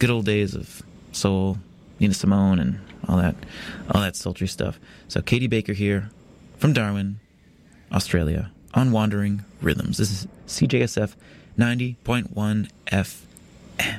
good old days of soul, Nina Simone, and all that sultry stuff. So Katie Baker here from Darwin, Australia, on Wandering Rhythms. This is CJSF 90.1 FM.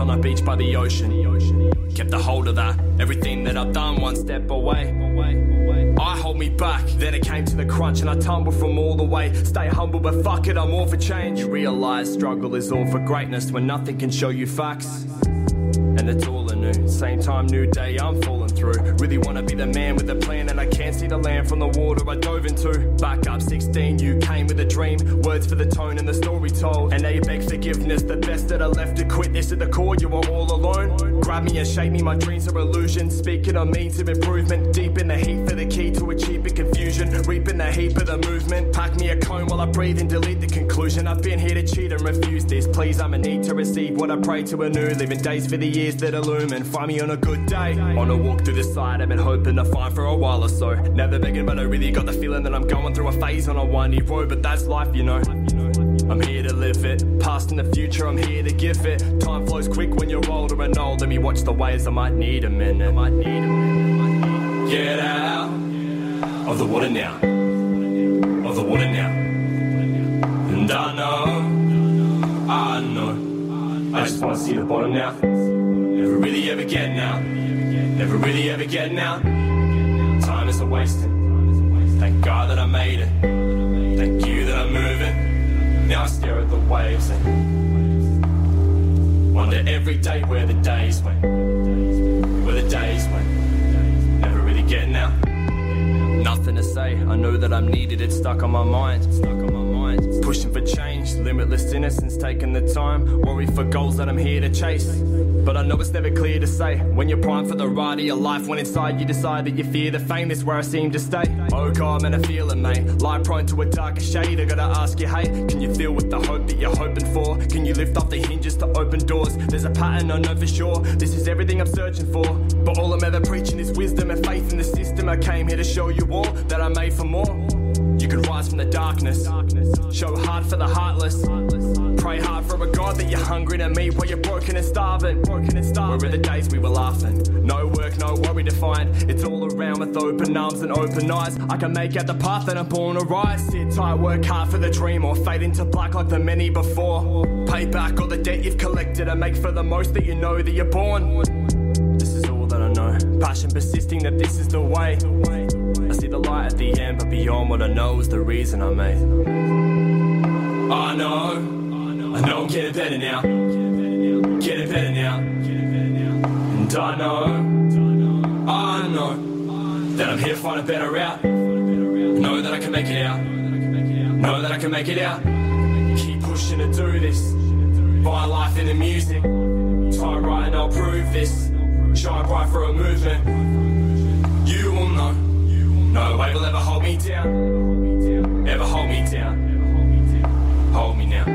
on a beach by the ocean. Kept a hold of that, everything that I've done one step away. I hold me back, then it came to the crunch and I tumbled from all the way. Stay humble but fuck it, I'm all for change. You realise struggle is all for greatness when nothing can show you facts. And it's all anew, same time, new day, I'm falling through. Really wanna be the man with a plan and I can't see the land from the water I dove into. Back up 16, you came with a dream, words for the tone and the story told. And now you beg forgiveness, the best that I left to quit this at the core, you were all alone. Grab me and shape me, my dreams are illusions. Speaking on means of improvement, deep in the heat for the key to achieving confusion. Reaping the heap of the movement, pack me a cone while I breathe and delete the conclusion. I've been here to cheat and refuse this, please I'm in need to receive what I pray to anew. Living days for the years that illumine, find me on a good day. On a walk through the side, I've been hoping to find for a while or so. Never begging, but I really got the feeling that I'm going through a phase on a windy road. But that's life, you know. I'm here to live it, past and the future, I'm here to give it. Time flows quick when you're older and old. Let me watch the waves, I might need a minute. Get out of the water now, of the water now. And I know, I just wanna see the bottom now. Never really ever getting out, never really ever getting out. Time is a wasting, thank God that I made it. Thank you that I'm moving. Now I stare at the waves and wonder every day where the days went, where the days went. Never really getting out. Nothing to say, I know that I'm needed, it's stuck on my mind. Pushing for change, limitless innocence, taking the time. Worry for goals that I'm here to chase. But I know it's never clear to say when you're primed for the ride of your life. When inside you decide that you fear the fame, that's where I seem to stay. Oh God, man, I feel it, mate. Lie prone to a darker shade. I gotta ask you, hey, can you feel with the hope that you're hoping for? Can you lift off the hinges to open doors? There's a pattern, I know for sure. This is everything I'm searching for. But all I'm ever preaching is wisdom and faith in the system. I came here to show you all that I'm made for more. You can rise from the darkness, show hard for the heartless. Pray hard for a God that you're hungry to meet while you're broken and starving. Where are the days we were laughing? No work, no worry to find. It's all around with open arms and open eyes. I can make out the path that I'm born to rise. Sit tight, work hard for the dream, or fade into black like the many before. Pay back all the debt you've collected and make for the most that you know that you're born. This is all that I know. Passion persisting that this is the way. I see the light at the end, but beyond what I know is the reason I made. I know I'm getting better now. Getting better now. And I know that I'm here to find a better route. Know that I can make it out. Know that I can make it out. Keep pushing to do this. Find life in the music. Time right and I'll prove this. Shine bright for a movement. You will know. No wave will ever hold me down. Ever hold me down. Hold me now.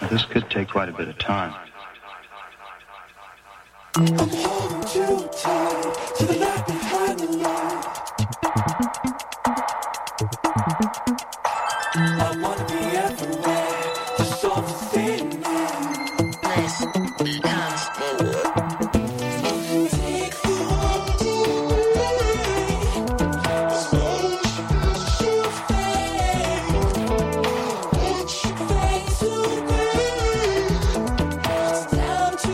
This could take quite a bit of time. I'm holding too tight to the light behind the light. I wanna be everywhere, just all the things. This comes Take the walk away. Watch you fade. Watch you fade to gray. It's time to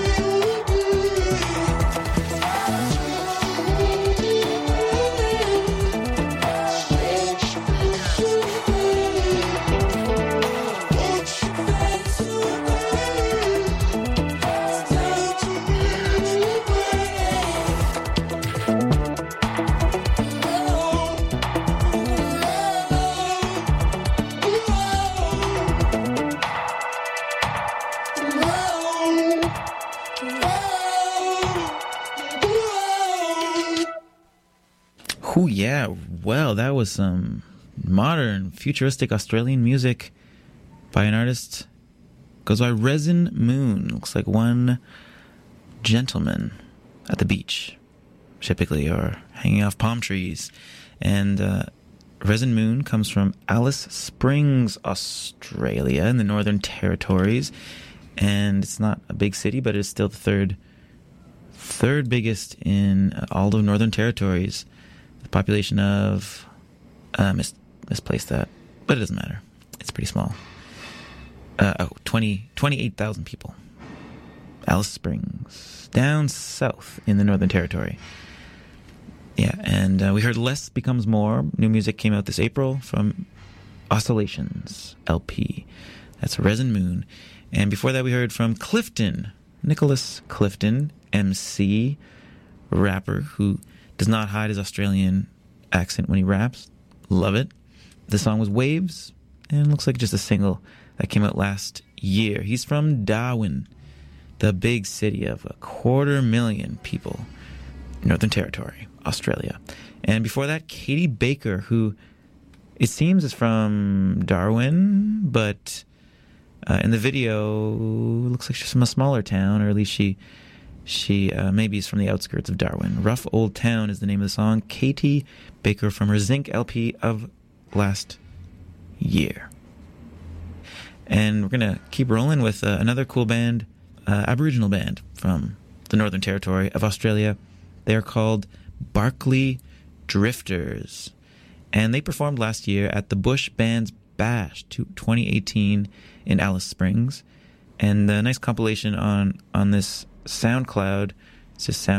Oh, yeah. Well, that was some modern, futuristic Australian music by an artist. Goes by Resin Moon. Looks like one gentleman at the beach, typically, or hanging off palm trees. And Resin Moon comes from Alice Springs, Australia, in the Northern Territories. And it's not a big city, but it's still the third biggest in all of Northern Territories. The population of misplaced that, but it doesn't matter. It's pretty small. 28,000 people. Alice Springs, down south in the Northern Territory. Yeah, and we heard Less Becomes More. New music came out this April from Oscillations LP. That's Resin Moon. And before that we heard from Clifton, Nicholas Clifton, MC, rapper who does not hide his Australian accent when he raps. Love it. The song was Waves, and looks like just a single that came out last year. He's from Darwin, the big city of 250,000 people, Northern Territory, Australia. And before that, Katie Baker, who it seems is from Darwin, but in the video, looks like she's from a smaller town, or at least she maybe is from the outskirts of Darwin. Rough Old Town is the name of the song. Katie Baker from her Zinc LP of last year. And we're going to keep rolling with another cool band, Aboriginal band from the Northern Territory of Australia. They are called Barclay Drifters. And they performed last year at the Bush Bands Bash 2018 in Alice Springs. And a nice compilation on this SoundCloud. It's just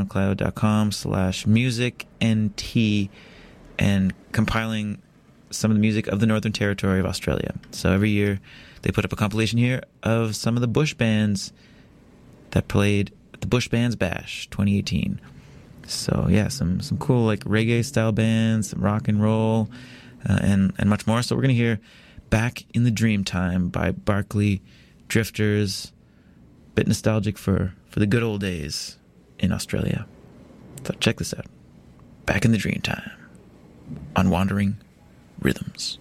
soundcloud.com/musicnt, and compiling some of the music of the Northern Territory of Australia. So every year they put up a compilation here of some of the Bush bands that played at the Bush Bands Bash 2018. So yeah, some cool like reggae style bands, some rock and roll, and much more. So we're gonna hear Back in the Dreamtime by Barclay Drifters. Bit nostalgic for the good old days in Australia. So check this out. Back in the Dreamtime on Wandering Rhythms.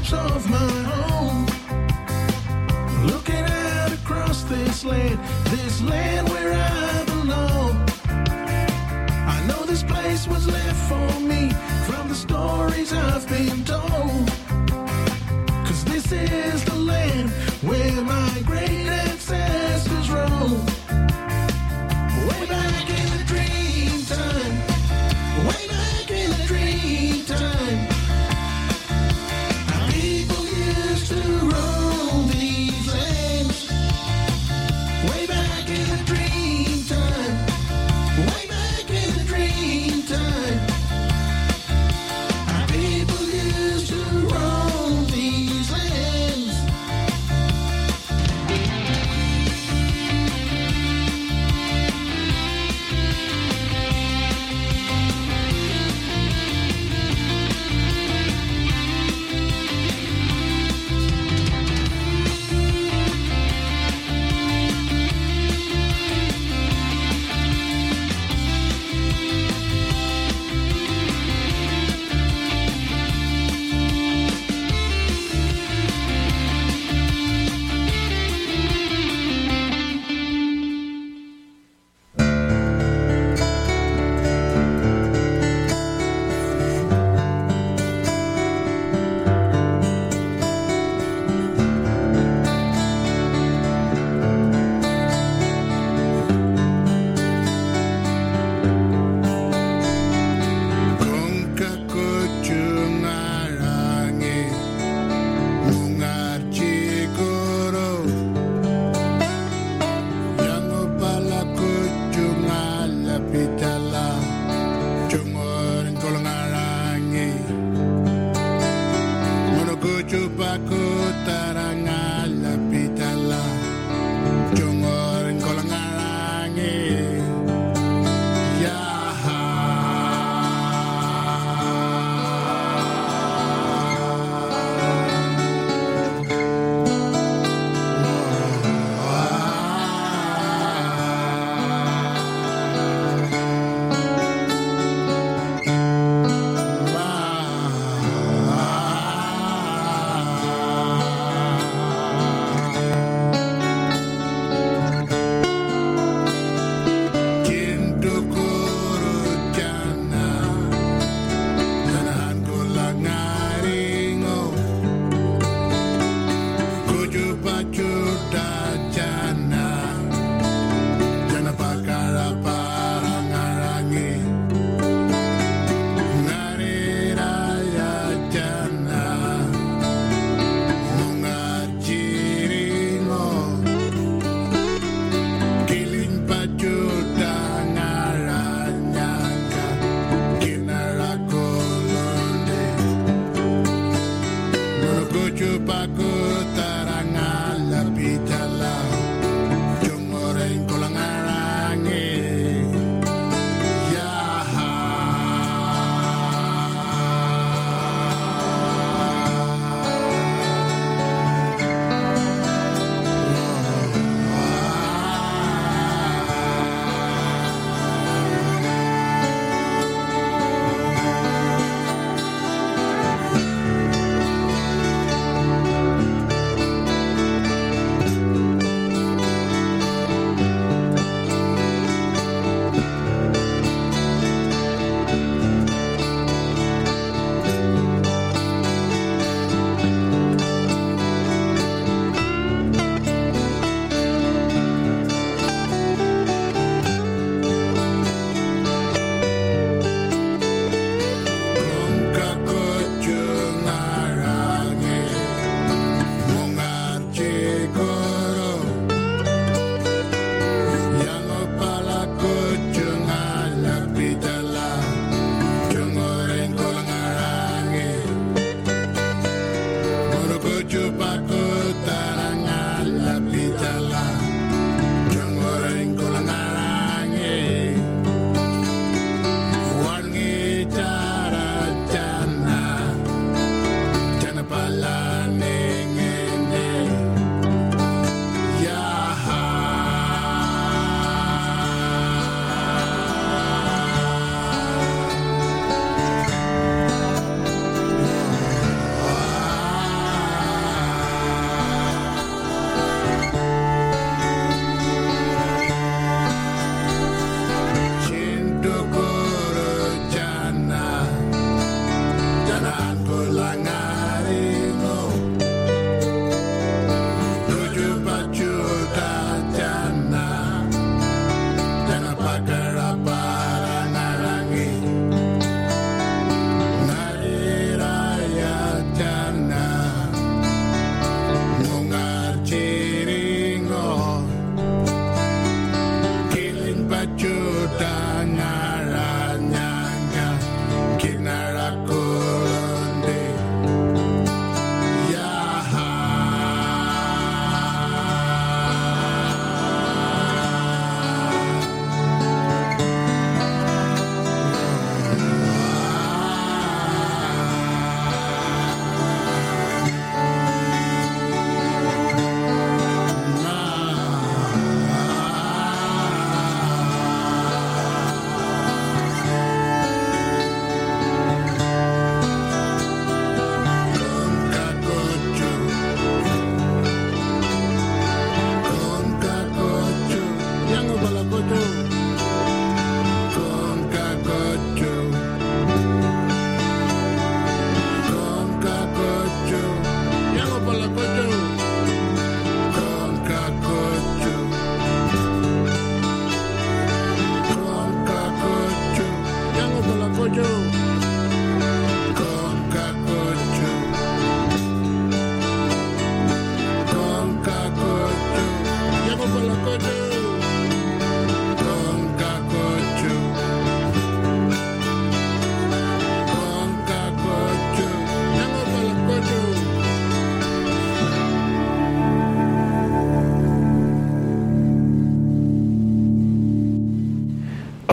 steps of my home, looking out across this land where I belong. I know this place was left for me from the stories I've been told. 'Cause this is the land where my great ancestors roamed. Way back in the dream time, way back in the dream time, our people used to roam these lands. Way back in the dream time, way back in the dream time, our people used to roam these lands.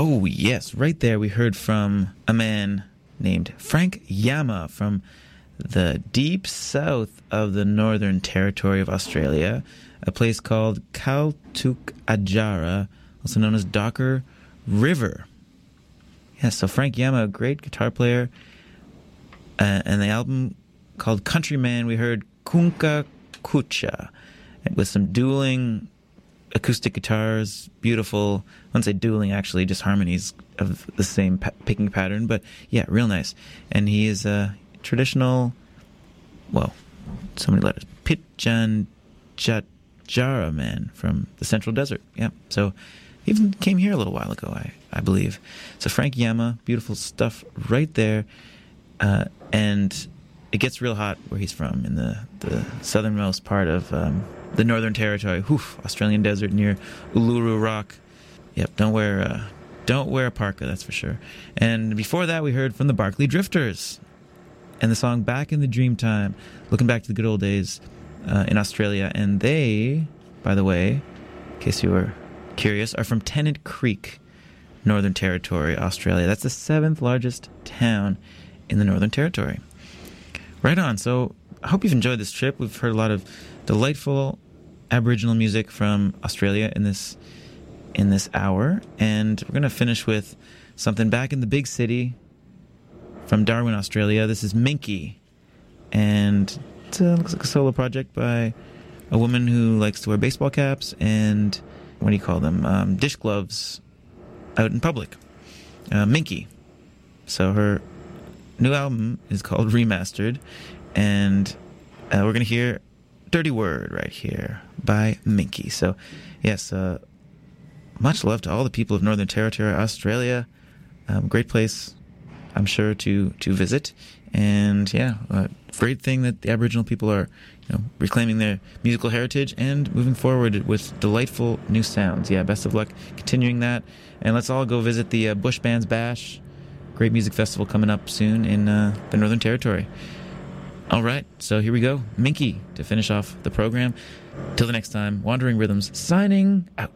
Oh, yes. Right there, we heard from a man named Frank Yama from the deep south of the Northern Territory of Australia, a place called Kaltuk Ajara, also known as Docker River. Yeah, so Frank Yama, a great guitar player, and the album called Countryman, we heard Kunka Kucha, with some dueling acoustic guitars, beautiful. I wouldn't say dueling, actually, just harmonies of the same picking pattern, but yeah, real nice. And he is a traditional, well, so many letters, Pitjantjatjara man from the Central Desert. Yeah, so he even came here a little while ago, I believe. So Frank Yama, beautiful stuff right there. And it gets real hot where he's from, in the southernmost part of the Northern Territory. Australian desert near Uluru Rock. Yep, don't wear a parka, that's for sure. And before that, we heard from the Barclay Drifters and the song Back in the Dreamtime, looking back to the good old days in Australia. And they, by the way, in case you were curious, are from Tennant Creek, Northern Territory, Australia. That's the 7th largest town in the Northern Territory. Right on. So I hope you've enjoyed this trip. We've heard a lot of delightful Aboriginal music from Australia in this hour, and we're going to finish with something back in the big city from Darwin, Australia. This is Minky, and it looks like a solo project by a woman who likes to wear baseball caps and, what do you call them, dish gloves out in public. Minky. So her new album is called Remastered, and we're going to hear Dirty Word right here by Minky. So, yes, much love to all the people of Northern Territory, Australia. Great place, I'm sure, to visit. And, yeah, great thing that the Aboriginal people are, reclaiming their musical heritage and moving forward with delightful new sounds. Yeah, best of luck continuing that. And let's all go visit the Bush Bands Bash. Great music festival coming up soon in the Northern Territory. All right, so here we go. Minky to finish off the program. Till the next time, Wandering Rhythms signing out.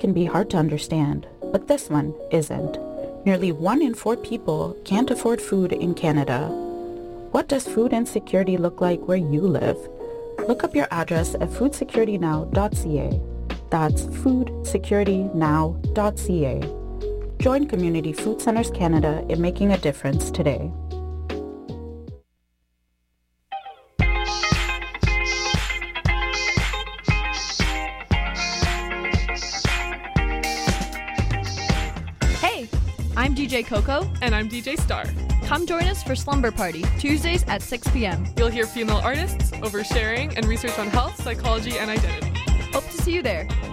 can be hard to understand, but this one isn't. Nearly 1 in 4 people can't afford food in Canada. What does food insecurity look like where you live? Look up your address at foodsecuritynow.ca. That's foodsecuritynow.ca. Join Community Food Centers Canada in making a difference today. Hey, I'm DJ Coco. And I'm DJ Star. Come join us for Slumber Party, Tuesdays at 6 p.m. You'll hear female artists, oversharing, and research on health, psychology, and identity. Hope to see you there.